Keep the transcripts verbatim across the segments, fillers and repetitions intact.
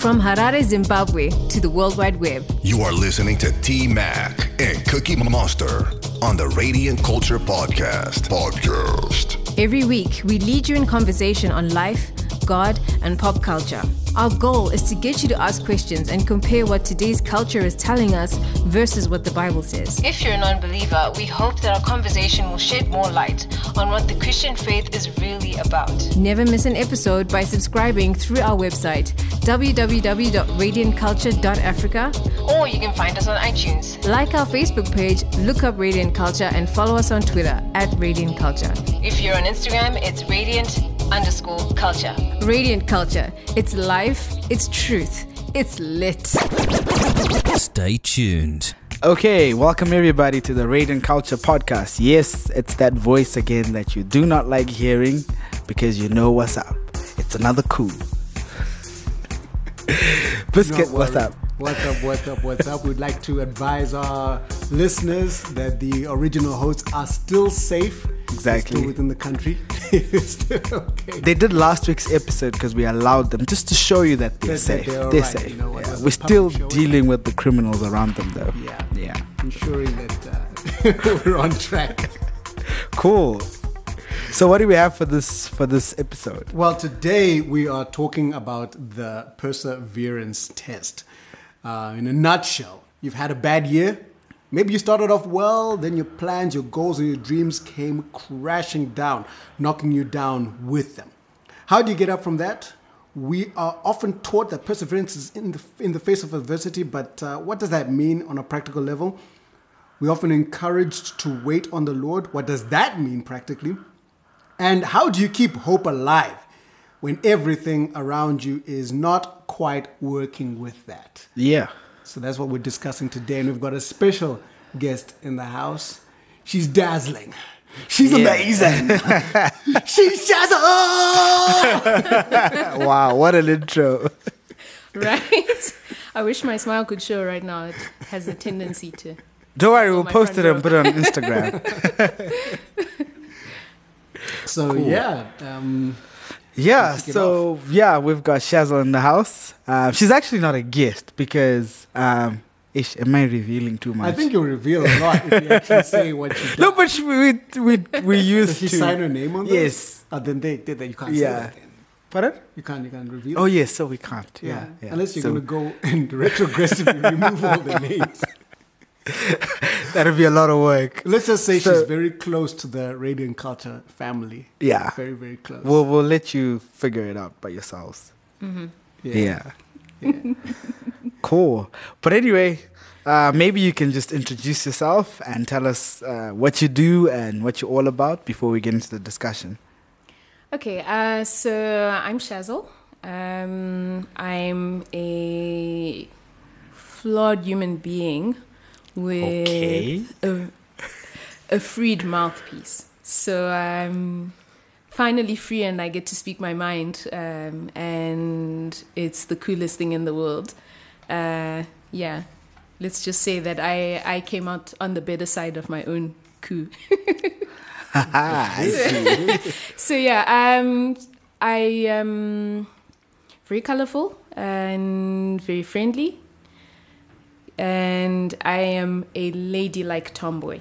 From Harare, Zimbabwe to the World Wide Web. You are listening to T-Mac and Cookie Monster on the Radiant Culture Podcast. Podcast. Every week, we lead you in conversation on life, God, and pop culture. Our goal is to get you to ask questions and compare what today's culture is telling us versus what the Bible says. If you're a non-believer, we hope that our conversation will shed more light on what the Christian faith is really about. Never miss an episode by subscribing through our website, w w w dot radiant culture dot africa, or you can find us on iTunes. Like our Facebook page, look up Radiant Culture, and follow us on Twitter at Radiant Culture. If you're on Instagram, it's Radiant underscore culture. Radiant Culture. It's life, it's truth, it's lit. Stay tuned. Okay, welcome everybody to the Radiant Culture Podcast. Yes, it's that voice again that you do not like hearing because you know what's up. It's another cool. Biscuit, what's up? What's up, what's up, what's up? We'd like to advise our listeners that the original hosts are still safe. Exactly. Still within the country. Still okay. They did last week's episode because we allowed them just to show you that they're That- that safe. they're They're, alright, safe. you know, what Yeah. was We're a still public show. dealing with the criminals around them though. Yeah. Yeah. Ensuring that uh, we're on track. Cool. So what do we have for this for this episode? Well, today we are talking about the perseverance test. Uh, in a nutshell, you've had a bad year. Maybe you started off well, then your plans, your goals, and your dreams came crashing down, knocking you down with them. How do you get up from that? We are often taught that perseverance is in the in the face of adversity, but uh, what does that mean on a practical level? We're often encouraged to wait on the Lord. What does that mean practically? And how do you keep hope alive when everything around you is not quite working with that? Yeah. So that's what we're discussing today. And we've got a special guest in the house. She's dazzling. She's Yeah. amazing. She's dazzling. Wow, what an intro. Right? I wish my smile could show right now. It has a tendency to. Don't worry, we'll my post it front and put it on Instagram. So yeah, um, Yeah, kick it so yeah, we've got Shazzle in the house. Uh, she's actually not a guest because, um, ish, am I revealing too much? I think you'll reveal a lot if you actually say what you no, but she, we we we used Does she to sign her name on this? Yes. Oh, then they, they, they you can't say Yeah. that then. Pardon? You can't you can't reveal. Oh yes, so we can't. Yeah, yeah. yeah. Unless you're So gonna go and retrogressively remove all the names. that'll be a lot of work. Let's just say So- she's very close to the Radiant Culture family. Yeah. Very, very close. We'll we'll let you figure it out by yourselves. Yeah. yeah. Cool. But anyway, uh, maybe you can just introduce yourself and tell us uh, what you do and what you're all about before we get into the discussion. Okay, uh, so I'm Shazzle. Um, I'm a flawed human being with Okay. a, a freed mouthpiece. So I'm finally free and I get to speak my mind, um, and it's the coolest thing in the world. Uh, yeah, let's just say that I, I came out on the better side of my own coup. I see. So yeah, um, I am very colorful and very friendly, and I am a ladylike tomboy.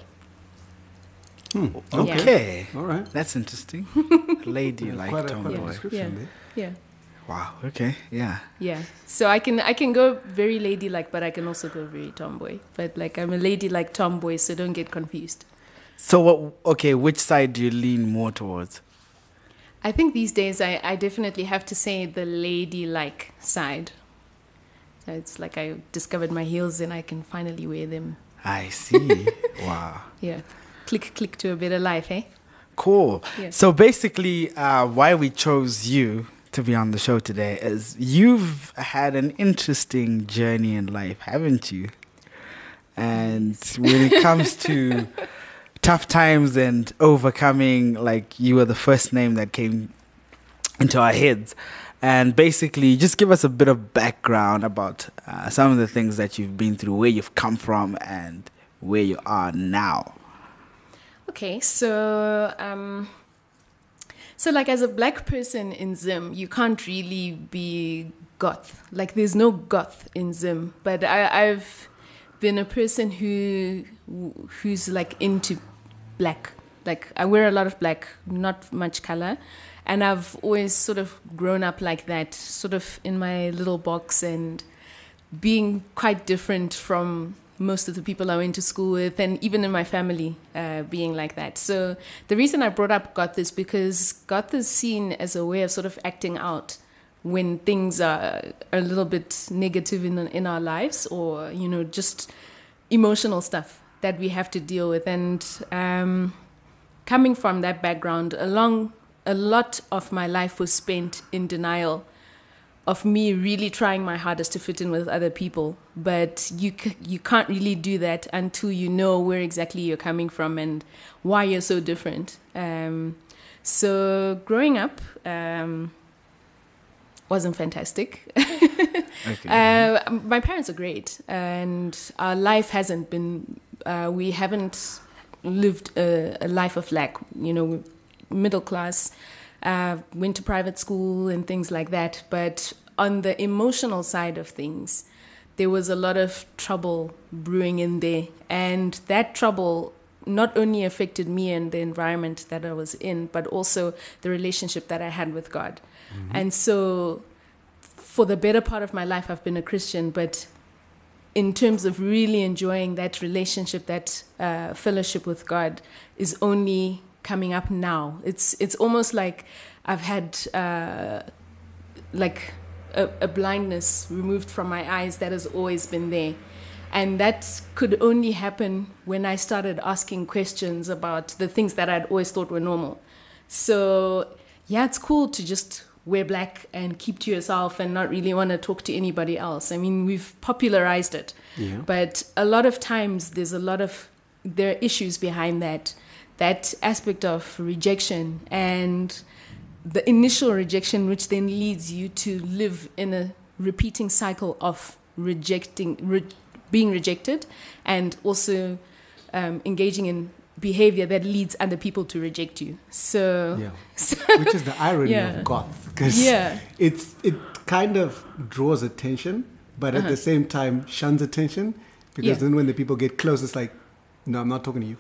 Okay. All right. That's interesting. Lady like Quite a, quite a tomboy. description Yeah. there. Yeah, Wow. Okay. Yeah. yeah. So I can I can go very ladylike, but I can also go very tomboy. But like I'm a ladylike tomboy, so don't get confused. So what? Okay. Which side do you lean more towards? I think these days I, I definitely have to say the ladylike side. So it's like I discovered my heels and I can finally wear them. I see. Wow. Yeah. Click, click to a better life, eh? Cool. Yeah. So basically, uh, why we chose you to be on the show today is you've had an interesting journey in life, haven't you? And when it comes to tough times and overcoming, like you were the first name that came into our heads. And basically, just give us a bit of background about uh, some of the things that you've been through, where you've come from, and where you are now. Okay, so um, so like as a black person in Zim, you can't really be goth. Like there's no goth in Zim, but I, I've been a person who who's like into black. Like I wear a lot of black, not much color, and I've always sort of grown up like that, sort of in my little box and being quite different from most of the people I went to school with, and even in my family, uh, being like that. So the reason I brought up goth is because goth is seen as a way of sort of acting out when things are a little bit negative in in our lives, or you know, just emotional stuff that we have to deal with. And um, coming from that background, along a lot of my life was spent in denial of me really trying my hardest to fit in with other people. But you c- you can't really do that until you know where exactly you're coming from and why you're so different. Um, so growing up um, wasn't fantastic. Okay. uh, my parents are great, and our life hasn't been, uh, we haven't lived a, a life of lack, you know, middle class. Uh, went to private school and things like that. But on the emotional side of things, there was a lot of trouble brewing in there. And that trouble not only affected me and the environment that I was in, but also the relationship that I had with God. Mm-hmm. And so for the better part of my life, I've been a Christian. But in terms of really enjoying that relationship, that uh, fellowship with God is only coming up now. It's it's almost like I've had uh, like a, a blindness removed from my eyes that has always been there, and that could only happen when I started asking questions about the things that I'd always thought were normal. So yeah, it's cool to just wear black and keep to yourself and not really want to talk to anybody else. I mean, we've popularized it, yeah. But a lot of times there's a lot of there are issues behind that. That aspect of rejection and the initial rejection, which then leads you to live in a repeating cycle of rejecting, re- being rejected, and also um, engaging in behavior that leads other people to reject you. So, yeah. so which is the irony yeah. of goth, because yeah. it's it kind of draws attention, but uh-huh. at the same time shuns attention, because yeah. then when the people get close, it's like, no, I'm not talking to you.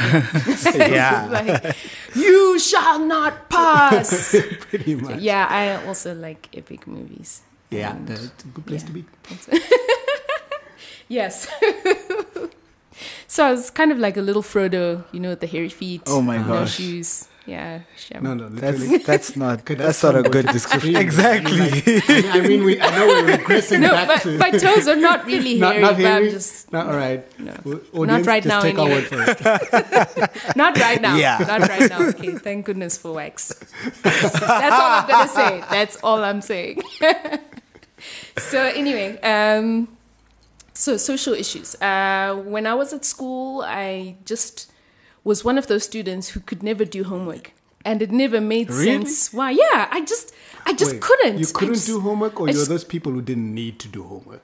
Yeah. Like, you shall not pass. Pretty much. Yeah, I also like epic movies. Yeah, and it's a good place yeah. to be. Yes. So I was kind of like a little Frodo, you know, with the hairy feet. Oh my no gosh. shoes. Yeah. Sham. No, no, literally. That's that's not Okay, that's, that's not a not good good. description. Extreme. Exactly. I mean, I mean, we, I know we're regressing No, back but to... my toes are not really Not, hairy, not but hairy? I'm just... No, all right. No. Audience, Not right just now take our anyway. word for it. Not right now. Yeah. Not right now. Okay, thank goodness for wax. That's all I'm going to say. That's all I'm saying. So anyway, um, so social issues. Uh, when I was at school, I just was one of those students who could never do homework. And it never made Really? sense why. Yeah, I just I just Wait, couldn't. You couldn't just, do homework, or I you're just, those people who didn't need to do homework?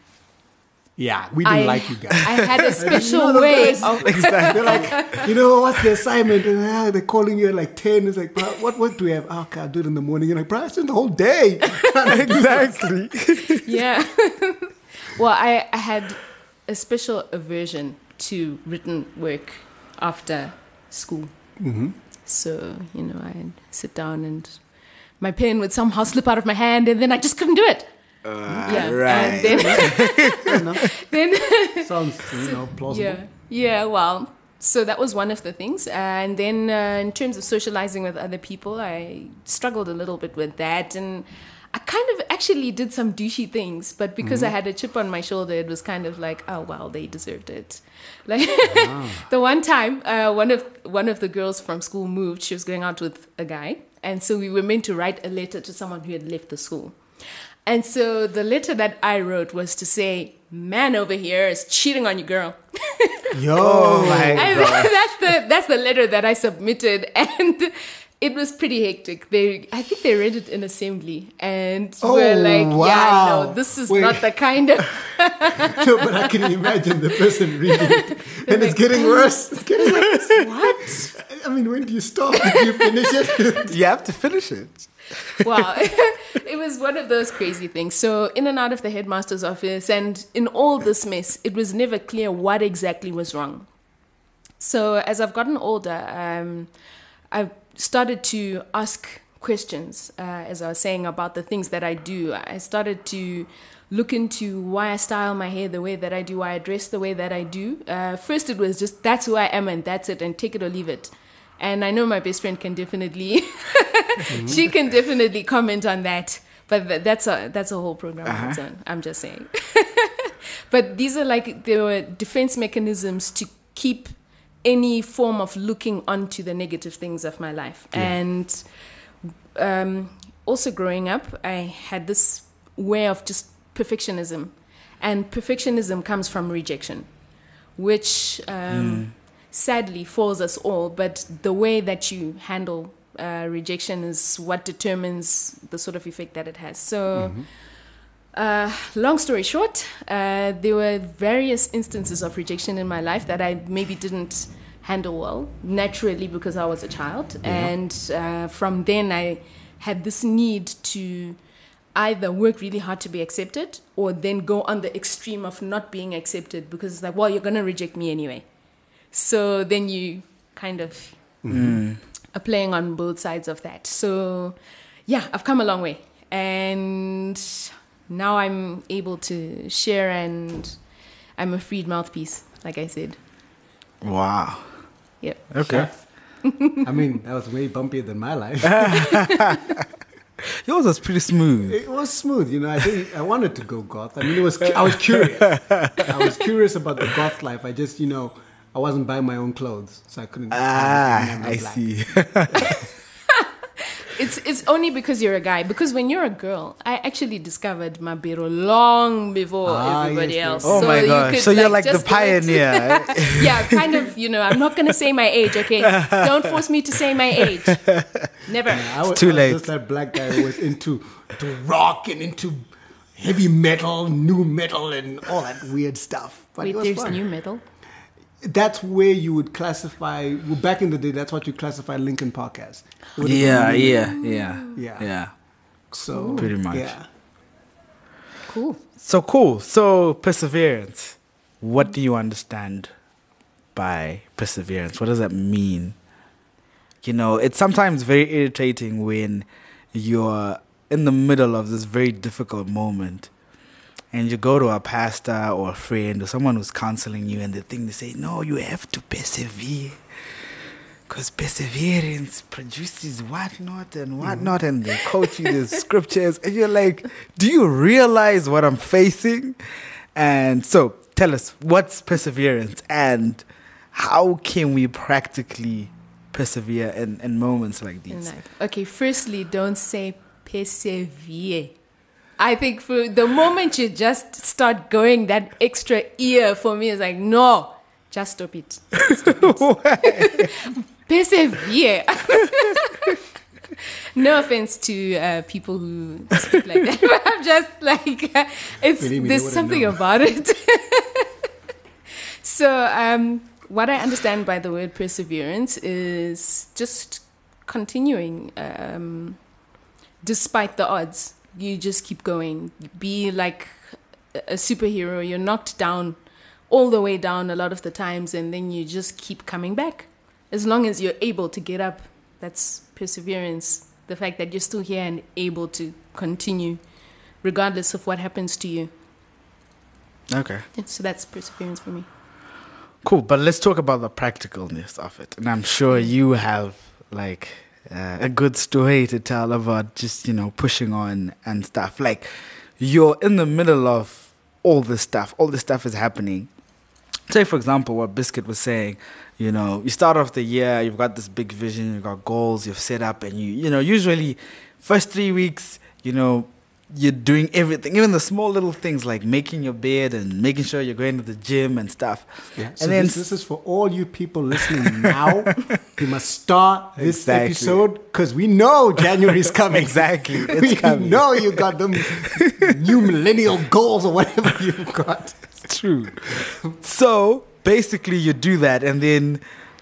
Yeah, we didn't I, like you guys. I had a special You know, way guys- of... They're like, you know, what's the assignment? And ah, they're calling you at like ten. It's like, bro, what what do we have? Oh, okay, I'll do it in the morning. You're like, bro, I spent the whole day. Exactly. Yeah. Well, I, I had a special aversion to written work after school. Mm-hmm. So, you know, I'd sit down and my pen would somehow slip out of my hand, and then I just couldn't do it. Uh, Yeah. Right. And then, then Sounds, you know, plausible. yeah, yeah. Well, so that was one of the things. And then uh, in terms of socializing with other people, I struggled a little bit with that, and I kind of actually did some douchey things, but because mm-hmm. I had a chip on my shoulder, it was kind of like, oh well, they deserved it. Like ah. The one time, uh, one of one of the girls from school moved. She was going out with a guy, and so we were meant to write a letter to someone who had left the school. And so the letter that I wrote was to say, man over here is cheating on you, girl. Yo, Oh my And god. that's the that's the letter that I submitted, and it was pretty hectic. They, I think they read it in assembly, and Oh, we're like, wow. yeah, no, this is Wait. not the kind of... No, but I can imagine the person reading it, and it's getting worse. It's getting worse. What? I mean, when do you stop? Do you finish it? You have to finish it. Wow. It was one of those crazy things. So in and out of the headmaster's office, and in all this mess, it was never clear what exactly was wrong. So as I've gotten older, um, I've started to ask questions, uh, as I was saying, about the things that I do. I started to look into why I style my hair the way that I do, why I dress the way that I do. Uh, first, it was just, that's who I am and that's it, and take it or leave it. And I know my best friend can definitely, mm-hmm. she can definitely comment on that. But th- that's a that's a whole program uh-huh. on its own. I'm just saying. But these are like, there were defense mechanisms to keep any form of looking onto the negative things of my life. Yeah. And um, also growing up, I had this way of just perfectionism. And perfectionism comes from rejection, which um, mm. sadly falls us all. But the way that you handle uh, rejection is what determines the sort of effect that it has. So mm-hmm. uh, long story short, uh, there were various instances of rejection in my life that I maybe didn't handle well, naturally, because I was a child. Yeah. And uh, from then I had this need to either work really hard to be accepted, or then go on the extreme of not being accepted, because it's like, well, you're going to reject me anyway. So then you kind of mm-hmm. are playing on both sides of that. So yeah, I've come a long way. And now I'm able to share, and I'm a freed mouthpiece, like I said. Wow. Yep. Okay. I mean, that was way bumpier than my life. Yours was pretty smooth. It was smooth, you know. I think I wanted to go goth. I mean, it was. I was curious. I was curious about the goth life. I just, you know, I wasn't buying my own clothes, so I couldn't. Ah, I see. It's it's only because you're a guy. Because when you're a girl, I actually discovered Mabero long before ah, everybody yes, else. Oh so my you gosh! could, So you're like, like the pioneer. Yeah, kind of. You know, I'm not gonna say my age. Okay, don't force me to say my age. Never. Yeah, I was, it's too I was late. Just that black guy who was into to rock and into heavy metal, new metal, and all that weird stuff. But Wait, it was there's fun. new metal? That's where you would classify. Well, back in the day, that's what you classify Linkin Park as. Yeah, yeah, yeah, yeah, yeah. So pretty much. Yeah. Cool. So cool. So perseverance. What do you understand by perseverance? What does that mean? You know, it's sometimes very irritating when you're in the middle of this very difficult moment, and you go to a pastor or a friend or someone who's counseling you, and the thing they say, no, you have to persevere, because perseverance produces whatnot and whatnot, and they quote you the scriptures, and you're like, do you realize what I'm facing? And so tell us, what's perseverance, and how can we practically persevere in, in moments like these? Okay, firstly, don't say persevere. I think for the moment you just start going that extra ear for me is like, no, just stop it. Stop it. Persevere. No offense to uh, people who speak like that, but I'm just like, uh, it's there's something about it. So um, what I understand by the word perseverance is just continuing um, despite the odds. You just keep going. Be like a superhero. You're knocked down all the way down a lot of the times, and then you just keep coming back. As long as you're able to get up, that's perseverance. The fact that you're still here and able to continue regardless of what happens to you. Okay. So that's perseverance for me. Cool, but let's talk about the practicalness of it. And I'm sure you have like uh, a good story to tell about just, you know, pushing on and stuff. Like, you're in the middle of all this stuff. All this stuff is happening. Say, for example, what Biscuit was saying, you know, you start off the year, you've got this big vision, you've got goals, you've set up, and you, you know, usually first three weeks, you know, you're doing everything, even the small little things like making your bed and making sure you're going to the gym and stuff. Yeah. And so then this, this is for all you people listening now. You must start this Exactly. episode because we know January is coming. Exactly. It's we coming. know you got them new millennial goals or whatever you've got. True. So basically, you do that, and then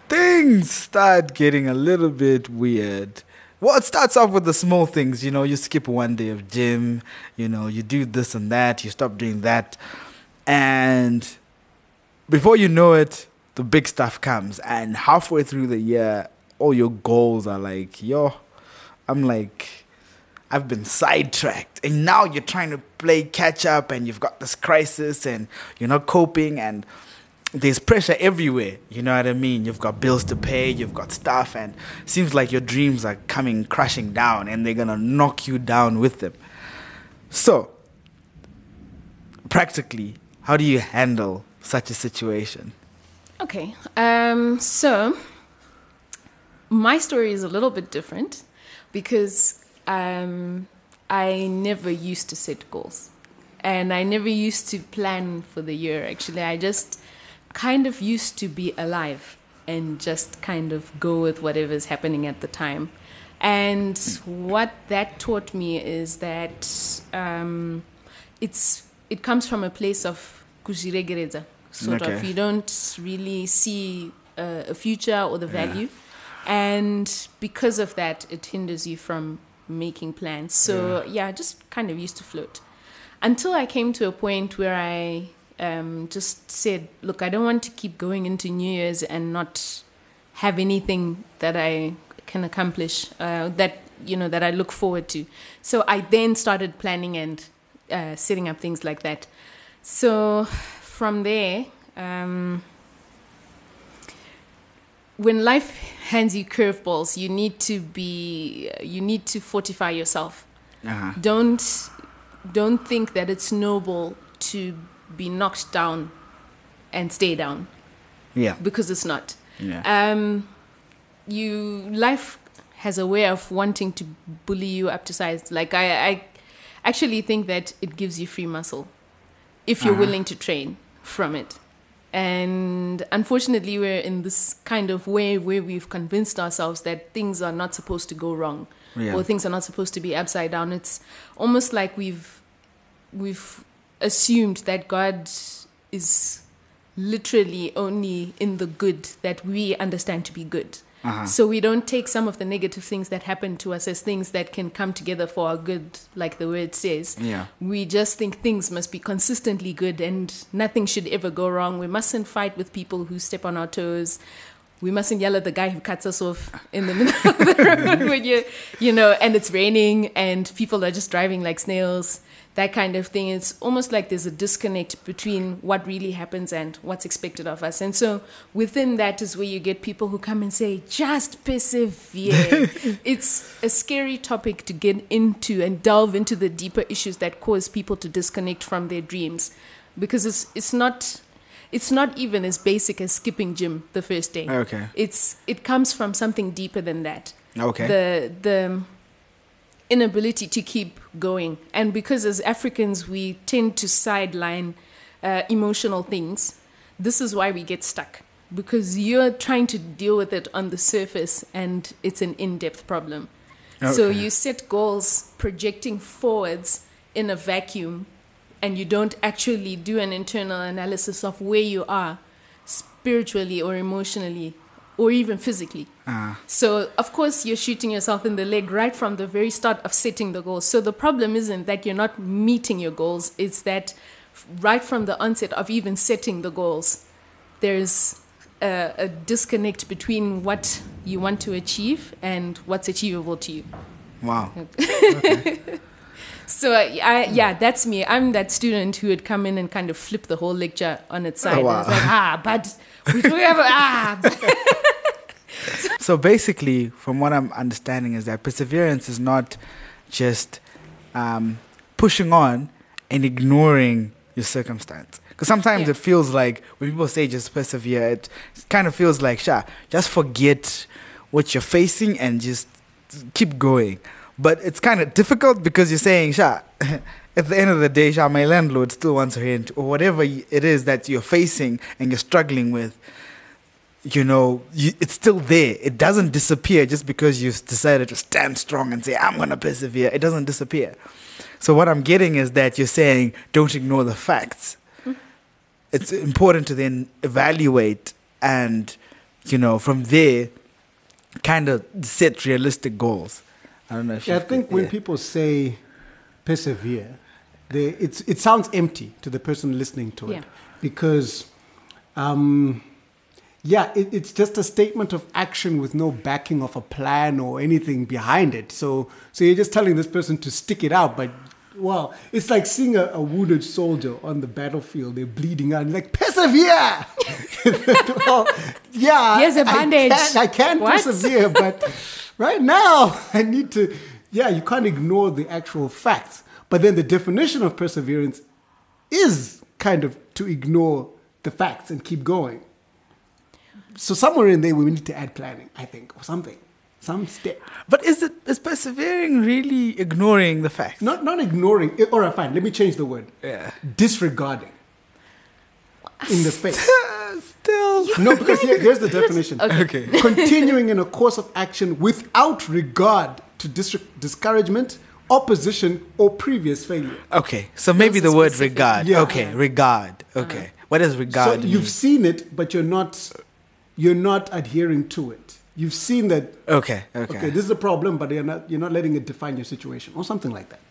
things start getting a little bit weird. Well, it starts off with the small things. You know, you skip one day of gym. You know, you do this and that. You stop doing that. And before you know it, the big stuff comes. And halfway through the year, all your goals are like, yo, I'm like, I've been sidetracked. And now you're trying to play catch up and you've got this crisis and you're not coping and there's pressure everywhere. You know what I mean? You've got bills to pay, you've got stuff, and it seems like your dreams are coming crashing down and they're going to knock you down with them. So, practically, how do you handle such a situation? Okay, um, so my story is a little bit different because um, I never used to set goals and I never used to plan for the year. Actually, I just kind of used to be alive and just kind of go with whatever's happening at the time. And what that taught me is that um, it's it comes from a place of kujiregereza, sort Okay. of. You don't really see uh, a future or the value. And because of that, it hinders you from making plans. So, yeah, I just kind of used to float. Until I came to a point where I um, just said, look, I don't want to keep going into New Year's and not have anything that I can accomplish, uh, that, you know, that I look forward to. So I then started planning and uh, setting up things like that. So from there, um, when life hands you curveballs, you need to be, you need to fortify yourself. Uh-huh. Don't, don't think that it's noble to be knocked down and stay down, Yeah. because it's not. Yeah. Um, you life has a way of wanting to bully you up to size. Like I, I actually think that it gives you free muscle if you're Uh-huh. willing to train from it. And unfortunately, we're in this kind of way where we've convinced ourselves that things are not supposed to go wrong, Yeah. or things are not supposed to be upside down. It's almost like we've we've assumed that God is literally only in the good that we understand to be good. Uh-huh. So we don't take some of the negative things that happen to us as things that can come together for our good, like the word says. Yeah. We just think things must be consistently good and nothing should ever go wrong. We mustn't fight with people who step on our toes. We mustn't yell at the guy who cuts us off in the middle of the road when you, you know, and it's raining and people are just driving like snails. That kind of thing. It's almost like there's a disconnect between what really happens and what's expected of us. And so within that is where you get people who come and say, just persevere. It's a scary topic to get into and delve into the deeper issues that cause people to disconnect from their dreams. Because it's it's not it's not even as basic as skipping gym the first day. Okay. It's it comes from something deeper than that. Okay. The the inability to keep going. And because as Africans, we tend to sideline uh, emotional things, this is why we get stuck. Because you're trying to deal with it on the surface and it's an in-depth problem. So Okay. you set goals projecting forwards in a vacuum and you don't actually do an internal analysis of where you are spiritually or emotionally or even physically. Uh, So, of course, you're shooting yourself in the leg right from the very start of setting the goals. So the problem isn't that you're not meeting your goals. It's that f- right from the onset of even setting the goals, there's a, a disconnect between what you want to achieve and what's achievable to you. wow. So, I, I, yeah, that's me. I'm that student who would come in and kind of flip the whole lecture on its side. Oh, wow. And it's like, ah, but we do have, ah, but So basically, from what I'm understanding, is that perseverance is not just um, pushing on and ignoring your circumstance. Because sometimes Yeah. it feels like when people say just persevere, it kind of feels like, sure, just forget what you're facing and just keep going. But it's kind of difficult because you're saying, sure, at the end of the day, sure, my landlord still wants rent, or whatever it is that you're facing and you're struggling with. You know, you, it's still there. It doesn't disappear just because you've decided to stand strong and say, I'm going to persevere. It doesn't disappear. So what I'm getting is that you're saying, don't ignore the facts. Mm-hmm. It's important to then evaluate and you know, from there, kind of set realistic goals. I don't know if Yeah, I you've- think when yeah. people say persevere, they, it's, it sounds empty to the person listening to it. Yeah. Because, um, yeah, it, it's just a statement of action with no backing of a plan or anything behind it. So, so you're just telling this person to stick it out, but well, it's like seeing a, a wounded soldier on the battlefield. They're bleeding out. You're like, persevere! Well, yeah, Here's a bandage. I can, I can What? persevere, but right now I need to, yeah, you can't ignore the actual facts. But then the definition of perseverance is kind of to ignore the facts and keep going. So somewhere in there, we need to add planning, I think, or something, some step. But is it is persevering really ignoring the facts? Not not ignoring. eh, All right, fine. Let me change the word. Yeah. Disregarding. In the face. Still. No, because here, here's the definition. Okay. Continuing in a course of action without regard to dis- discouragement, opposition, or previous failure. Okay. So maybe Those the are word specific. regard. Yeah. Okay. Regard. Okay. What does So regard mean? you've seen it, but you're not you're not adhering to it. You've seen that. Okay. Okay. Okay, this is a problem, but you're not you're not letting it define your situation, or something like that.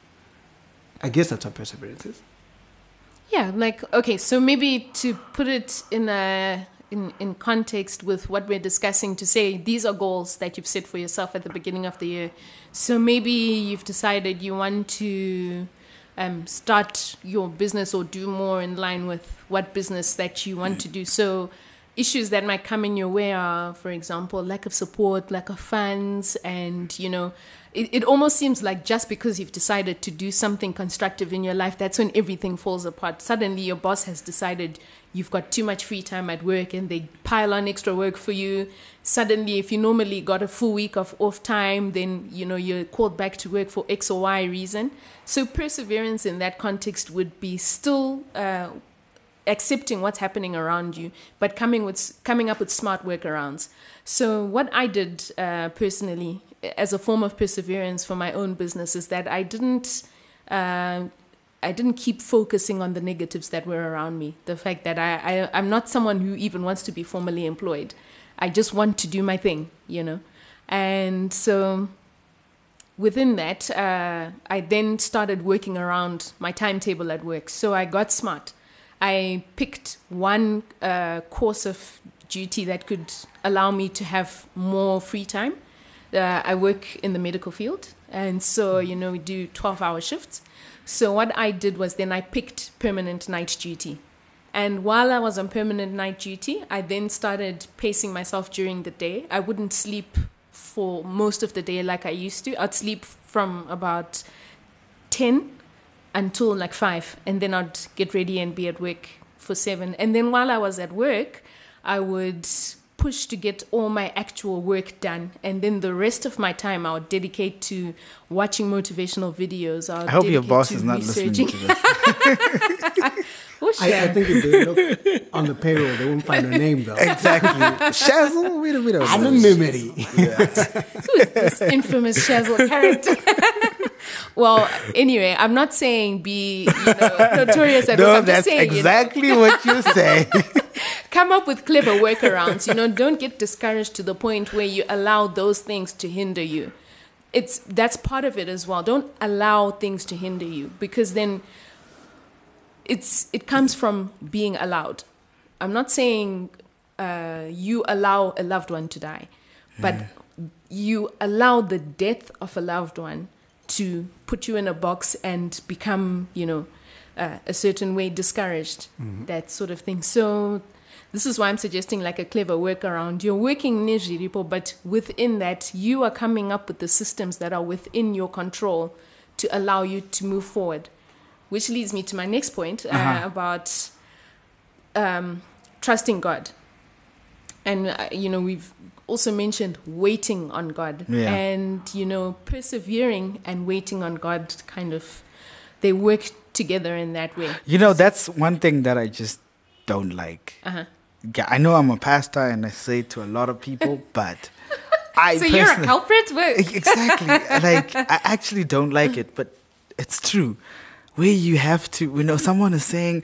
I guess that's what perseverance is. Yeah, like okay, so maybe to put it in a in, in context with what we're discussing, to say these are goals that you've set for yourself at the beginning of the year. So maybe you've decided you want to um, start your business or do more in line with what business that you want to do. So issues that might come in your way are, for example, lack of support, lack of funds, and, you know, it, it almost seems like just because you've decided to do something constructive in your life, that's when everything falls apart. Suddenly your boss has decided you've got too much free time at work and they pile on extra work for you. Suddenly, if you normally got a full week of off time, then, you know, you're called back to work for X or Y reason. So perseverance in that context would be still uh, accepting what's happening around you, but coming with coming up with smart workarounds. So what I did uh, personally as a form of perseverance for my own business is that I didn't uh, I didn't keep focusing on the negatives that were around me. The fact that I, I I'm not someone who even wants to be formally employed. I just want to do my thing, you know. And so within that, uh, I then started working around my timetable at work. So I got smart. I picked one uh, course of duty that could allow me to have more free time. Uh, I work in the medical field, and so, you know, we do twelve-hour shifts. So what I did was then I picked permanent night duty. And while I was on permanent night duty, I then started pacing myself during the day. I wouldn't sleep for most of the day like I used to. I'd sleep from about ten until like five, and then I'd get ready and be at work for seven. And then while I was at work, I would push to get all my actual work done, and then the rest of my time I would dedicate to watching motivational videos. I, I hope your dedicate boss to is not listening researching. to this. Whoosh, I, I think if they look on the payroll, they won't find her name though. Exactly. Shazzle, we don't, we don't know. Anonymity. this infamous Shazzle character. Well, anyway, I'm not saying be, you know, notorious at work. No, I'm just that's saying, you know, exactly what you say. come up with clever workarounds. You know, don't get discouraged to the point where you allow those things to hinder you. It's that's part of it as well. Don't allow things to hinder you, because then it's it comes from being allowed. I'm not saying uh, you allow a loved one to die, but you allow the death of a loved one to put you in a box and become, you know, uh, a certain way discouraged, mm-hmm. that sort of thing. So this is why I'm suggesting like a clever workaround. You're working Nijiripo, but within that, you are coming up with the systems that are within your control to allow you to move forward. Which leads me to my next point uh, uh-huh. about um, trusting God. And, uh, you know, we've also mentioned waiting on God. Yeah. And, you know, persevering and waiting on God kind of, they work together in that way. You know, that's one thing that I just don't like. Uh-huh. Yeah, I know I'm a pastor and I say it to a lot of people, but I So you're a personally- culprit? Well, Exactly. Like, I actually don't like it, but it's true. Where you have to, you know, someone is saying,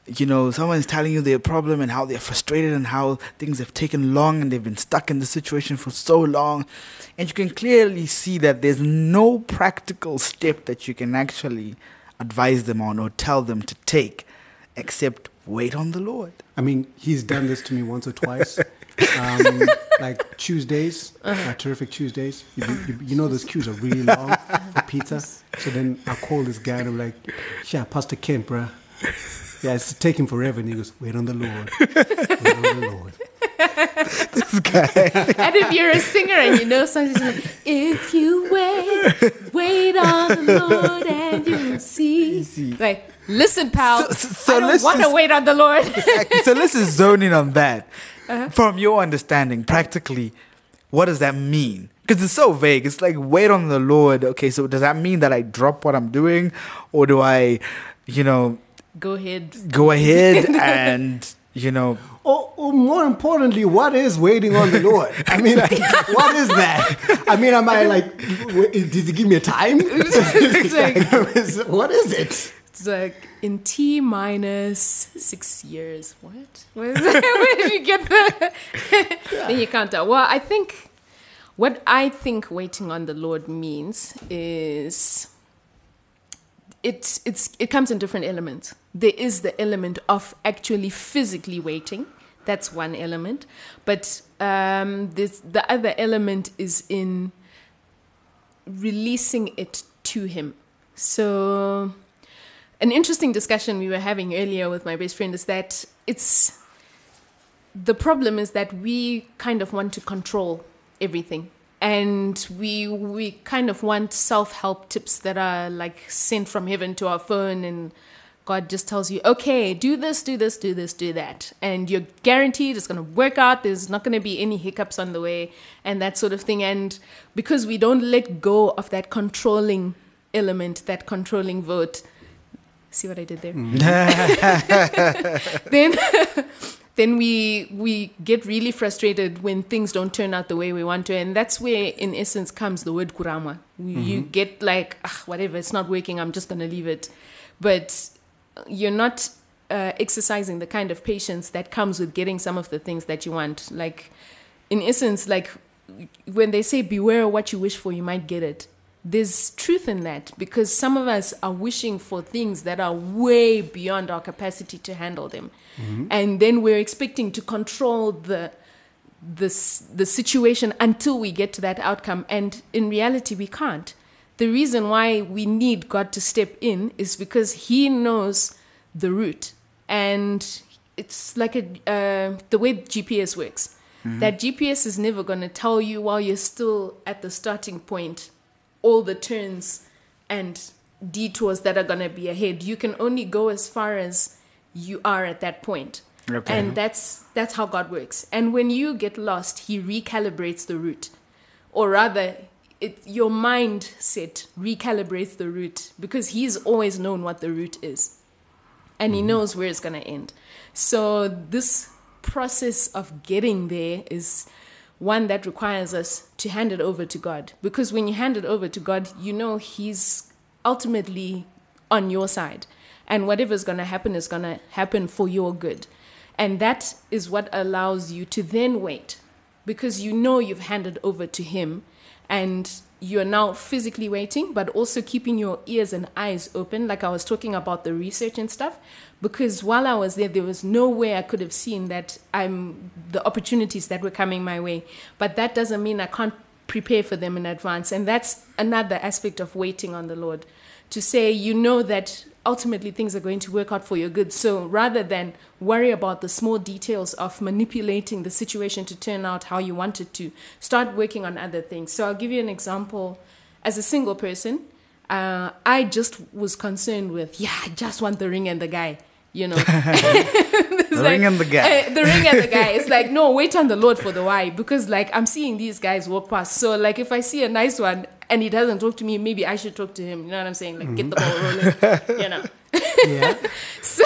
you know, someone's telling you their problem and how they're frustrated and how things have taken long and they've been stuck in the situation for so long. And you can clearly see that there's no practical step that you can actually advise them on or tell them to take except wait on the Lord. I mean, he's done this to me once or twice. Um, like Tuesdays, uh-huh. uh, terrific Tuesdays. You, you, you know those queues are really long for pizza. So then I call this guy and I'm like, yeah, Pastor Kent, bruh. Yeah, it's taking forever. And he goes, wait on the Lord. Wait on the Lord. This guy. And if you're a singer and you know something, like, if you wait, wait on the Lord and you'll see. Easy. Like, listen, pal. So, so, so I don't want to wait on the Lord. So let's just zone in on that. Uh-huh. From your understanding, practically, what does that mean? Because it's so vague. It's like, wait on the Lord. Okay, so does that mean that I drop what I'm doing? Or do I, you know... Go ahead. Go ahead and, you know... Or, or more importantly, what is waiting on the Lord? I mean, like, what is that? I mean, am I like, did he give me a time? It's like, what is it? It's like in T minus six years. What? Where did you get that? Then you count out. Well, I think what I think waiting on the Lord means is it's it's it comes in different elements. There is the element of actually physically waiting. That's one element. But um, this, the other element is in releasing it to Him. So... An interesting discussion we were having earlier with my best friend is that it's the problem is that we kind of want to control everything, and we we kind of want self-help tips that are like sent from heaven to our phone, and God just tells you, okay, do this, do this, do this, do that, and you're guaranteed it's going to work out. There's not going to be any hiccups on the way, and that sort of thing. And because we don't let go of that controlling element, that controlling vote. See what I did there? Mm. then then we we get really frustrated when things don't turn out the way we want to. And that's where, in essence, comes the word kurama. Mm-hmm. You get like, ah, whatever, it's not working, I'm just going to leave it. But you're not uh, exercising the kind of patience that comes with getting some of the things that you want. Like, in essence, like when they say, beware what you wish for, you might get it. There's truth in that, because some of us are wishing for things that are way beyond our capacity to handle them. Mm-hmm. And then we're expecting to control the, the, the situation until we get to that outcome. And in reality, we can't. The reason why we need God to step in is because He knows the route. And it's like a, uh, the way G P S works. Mm-hmm. That G P S is never going to tell you while you're still at the starting point all the turns and detours that are going to be ahead. You can only go as far as you are at that point. Okay. And that's that's how God works. And when you get lost, He recalibrates the route. Or rather, it, your mindset recalibrates the route, because He's always known what the route is. And mm-hmm. He knows where it's going to end. So this process of getting there is one that requires us to hand it over to God. Because when you hand it over to God, you know He's ultimately on your side. And whatever's going to happen is going to happen for your good. And that is what allows you to then wait. Because you know you've handed over to Him. And you're now physically waiting, but also keeping your ears and eyes open. Like I was talking about the research and stuff. Because while I was there, there was no way I could have seen that I'm the opportunities that were coming my way. But that doesn't mean I can't prepare for them in advance. And that's another aspect of waiting on the Lord. To say, you know that ultimately things are going to work out for your good. So rather than worry about the small details of manipulating the situation to turn out how you want it to, start working on other things. So I'll give you an example. As a single person, uh, I just was concerned with, yeah, I just want the ring and the guy. You know, the like, ring and the guy. Uh, the ring and the guy. It's like, no, wait on the Lord for the why. Because like I'm seeing these guys walk past. So like if I see a nice one and he doesn't talk to me, maybe I should talk to him. You know what I'm saying? Like, mm-hmm. Get the ball rolling. You know. Yeah. so,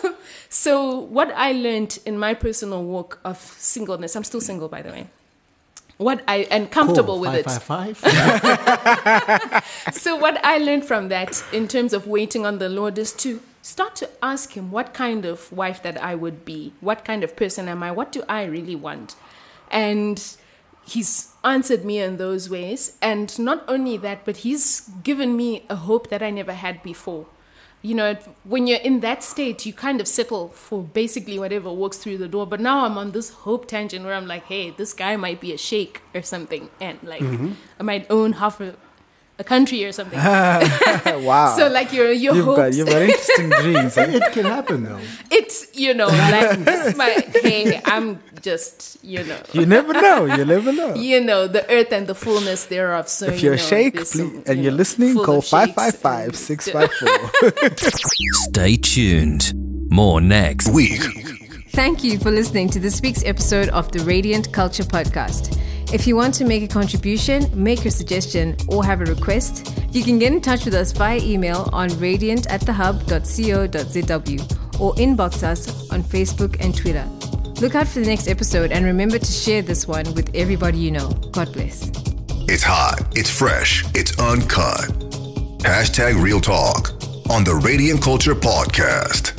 so what I learned in my personal walk of singleness, I'm still single, by the way. What I and comfortable cool. with five, it. Five, five. So what I learned from that in terms of waiting on the Lord is to start to ask him what kind of wife that I would be. What kind of person am I? What do I really want? And he's answered me in those ways. And not only that, but he's given me a hope that I never had before. You know, when you're in that state, you kind of settle for basically whatever walks through the door. But now I'm on this hope tangent where I'm like, hey, this guy might be a sheikh or something. And like, mm-hmm. I might own half a, a country or something. Wow. So like your your you've hopes. got, you've got interesting dreams. Eh? It can happen though. It's, you know, like this my, hey, I'm just, you know. You never know. You never know. You know, the earth and the fullness thereof. So, if you're you know, a sheikh there's please, some, and you you're know, listening, full call of five sheikhs five five, and- six five four. Stay tuned. More next Week. Thank you for listening to this week's episode of the Radiant Culture Podcast. If you want to make a contribution, make a suggestion, or have a request, you can get in touch with us via email on radiant at the hub dot co dot z w or inbox us on Facebook and Twitter. Look out for the next episode and remember to share this one with everybody you know. God bless. It's hot, it's fresh, it's uncut. Hashtag Real Talk on the Radiant Culture Podcast.